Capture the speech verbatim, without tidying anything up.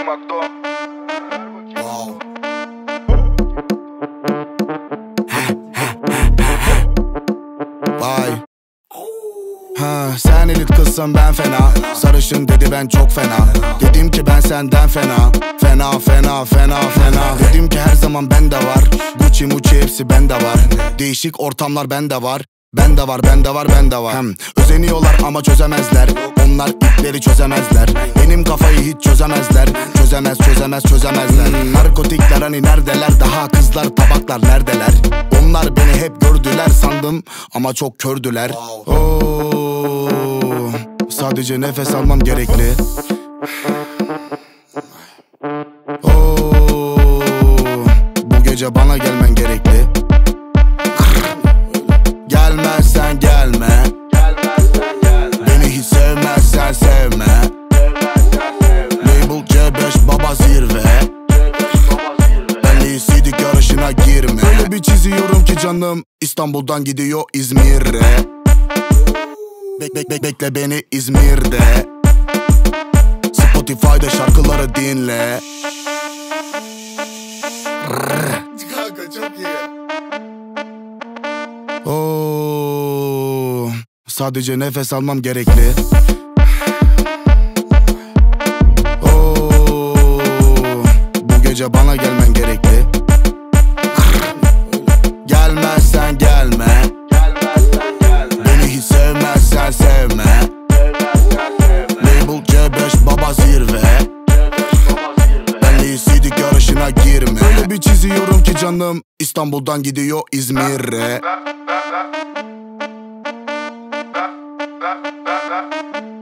Akdo. Wow. Vay. Ha, sen elit kızsın ben fena. Sarışın dedi ben çok fena. Dedim ki ben senden fena. Fena fena fena fena. Dedim ki her zaman bende var. Gucci mucci hepsi bende var. Değişik ortamlar bende var. Bende var bende var bende var. Hem özeniyorlar ama çözemezler. Onlar ipleri çözemezler. Benim kafayı hiç çözemezler. Çözemez çözemez çözemezler. hmm. Narkotikler hani neredeler? Daha kızlar tabaklar neredeler? Onlar beni hep gördüler sandım ama çok kördüler. Oo, sadece nefes almam gerekli. Oo, bu gece bana gelmen gerekli. Gelmezsen gelme. Beni hiç sevmezsen sevme. Label C beş baba zirve. Benle iyisiydik yarışına girme. Öyle bir çiziyorum ki canım İstanbul'dan gidiyor İzmir'e. Bek bek bek bekle beni İzmir'de. Spotify'da şarkıları dinle. Kanka çok iyi. Oo, sadece nefes almam gerekli. Oo, bu gece bana gelmen gerekli. Gelmezsen gelme. Beni hiç sevmezsen sevme. Label C beş baba zirve. Benle iyisiydik yarışına girme. Öyle bir çiziyorum ki canım İstanbul'dan gidiyor İzmir'e.